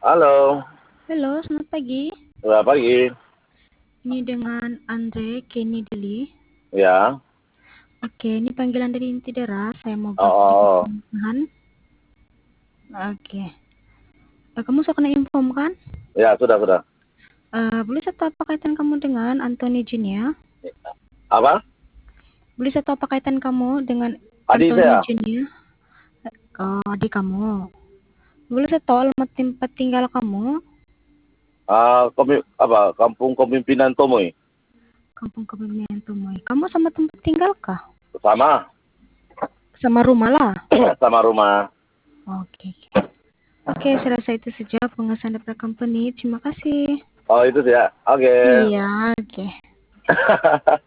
Halo, Halo, selamat pagi. selamat pagi. Ini dengan Andre Kenny Deli. Ya, Oke, ini panggilan dari Inti Deras. Saya mau oh, buat sedikit oh, oh. pembukaan. Oke. Kamu suka kena inform kan? Ya sudah. Boleh saya tahu apa kaitan kamu dengan Anthony Junior? Apa? Boleh saya tahu apa kaitan kamu dengan Adik Anthony saya? Junior? Oh, adik kamu. Boleh saya tahu alamat tempat tinggal kamu? Kampung Kepemimpinan Tomoy. Kampung Kepemimpinan Tumoy. Kamu sama tempat tinggal kah? Sama, Sama rumah lah. sama rumah. Oke. Oke, saya rasa itu saja pengesahan daripada company. Terima kasih. Oh itu ya, oke. Iya, oke.